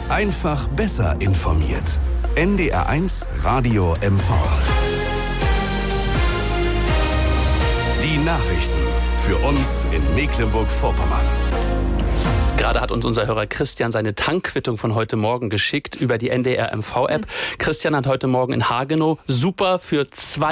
Einfach besser informiert. NDR1 Radio MV. Die Nachrichten für uns in Mecklenburg-Vorpommern. Gerade hat uns unser Hörer Christian seine Tankquittung von heute Morgen geschickt über die NDR MV-App. Christian hat heute Morgen in Hagenow super für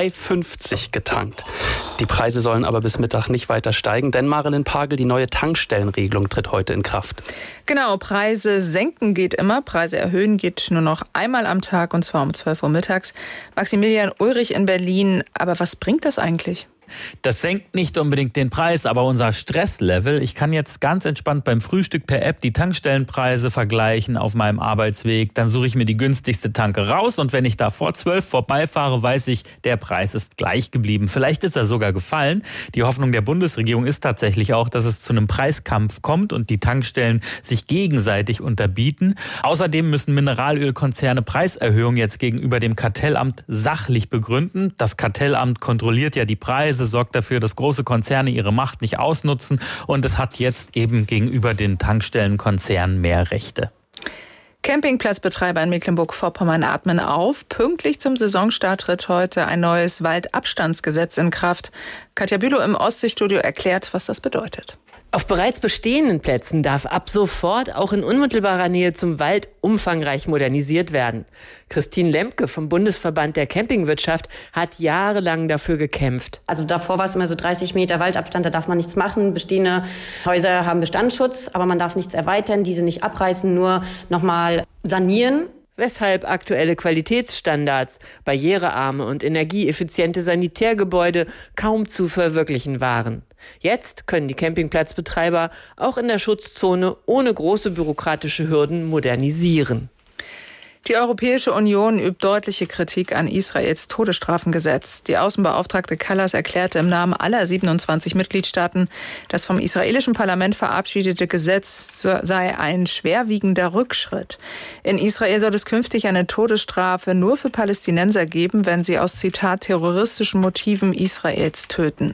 2,50 getankt. Die Preise sollen aber bis Mittag nicht weiter steigen, denn Marilyn Pagel, die neue Tankstellenregelung tritt heute in Kraft. Genau, Preise senken geht immer, Preise erhöhen geht nur noch einmal am Tag, und zwar um 12 Uhr mittags. Maximilian Ulrich in Berlin, aber was bringt das eigentlich? Das senkt nicht unbedingt den Preis, aber unser Stresslevel. Ich kann jetzt ganz entspannt beim Frühstück per App die Tankstellenpreise vergleichen auf meinem Arbeitsweg. Dann suche ich mir die günstigste Tanke raus und wenn ich da vor 12 vorbeifahre, weiß ich, der Preis ist gleich geblieben. Vielleicht ist er sogar gefallen. Die Hoffnung der Bundesregierung ist tatsächlich auch, dass es zu einem Preiskampf kommt und die Tankstellen sich gegenseitig unterbieten. Außerdem müssen Mineralölkonzerne Preiserhöhungen jetzt gegenüber dem Kartellamt sachlich begründen. Das Kartellamt kontrolliert ja die Preise, sorgt dafür, dass große Konzerne ihre Macht nicht ausnutzen und es hat jetzt eben gegenüber den Tankstellenkonzernen mehr Rechte. Campingplatzbetreiber in Mecklenburg-Vorpommern atmen auf. Pünktlich zum Saisonstart tritt heute ein neues Waldabstandsgesetz in Kraft. Katja Bülow im Ostseestudio erklärt, was das bedeutet. Auf bereits bestehenden Plätzen darf ab sofort auch in unmittelbarer Nähe zum Wald umfangreich modernisiert werden. Christine Lemke vom Bundesverband der Campingwirtschaft hat jahrelang dafür gekämpft. Also davor war es immer so 30 Meter Waldabstand, da darf man nichts machen. Bestehende Häuser haben Bestandsschutz, aber man darf nichts erweitern, diese nicht abreißen, nur nochmal sanieren. Weshalb aktuelle Qualitätsstandards, barrierearme und energieeffiziente Sanitärgebäude kaum zu verwirklichen waren. Jetzt können die Campingplatzbetreiber auch in der Schutzzone ohne große bürokratische Hürden modernisieren. Die Europäische Union übt deutliche Kritik an Israels Todesstrafengesetz. Die Außenbeauftragte Kallas erklärte im Namen aller 27 Mitgliedstaaten, das vom israelischen Parlament verabschiedete Gesetz sei ein schwerwiegender Rückschritt. In Israel soll es künftig eine Todesstrafe nur für Palästinenser geben, wenn sie aus, Zitat, terroristischen Motiven Israelis töten.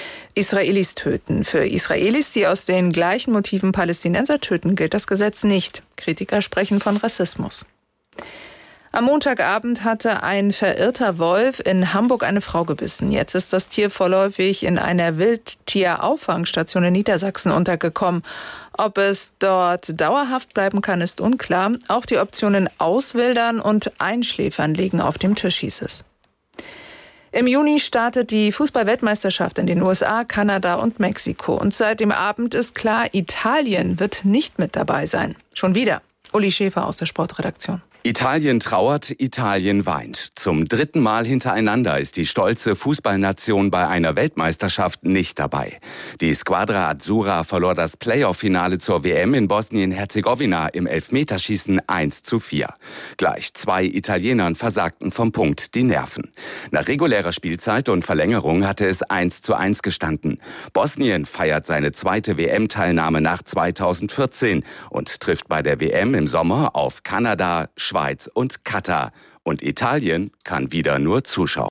Für Israelis, die aus den gleichen Motiven Palästinenser töten, gilt das Gesetz nicht. Kritiker sprechen von Rassismus. Am Montagabend hatte ein verirrter Wolf in Hamburg eine Frau gebissen. Jetzt ist das Tier vorläufig in einer Wildtierauffangstation in Niedersachsen untergekommen. Ob es dort dauerhaft bleiben kann, ist unklar. Auch die Optionen Auswildern und Einschläfern liegen auf dem Tisch, hieß es. Im Juni startet die Fußball-Weltmeisterschaft in den USA, Kanada und Mexiko. Und seit dem Abend ist klar, Italien wird nicht mit dabei sein. Schon wieder. Uli Schäfer aus der Sportredaktion. Italien trauert, Italien weint. Zum 3. Mal hintereinander ist die stolze Fußballnation bei einer Weltmeisterschaft nicht dabei. Die Squadra Azzurra verlor das Playoff-Finale zur WM in Bosnien-Herzegowina im Elfmeterschießen 1:4. Gleich 2 Italienern versagten vom Punkt die Nerven. Nach regulärer Spielzeit und Verlängerung hatte es 1:1 gestanden. Bosnien feiert seine zweite WM-Teilnahme nach 2014 und trifft bei der WM im Sommer auf Kanada, Schweiz und Katar. Und Italien kann wieder nur zuschauen.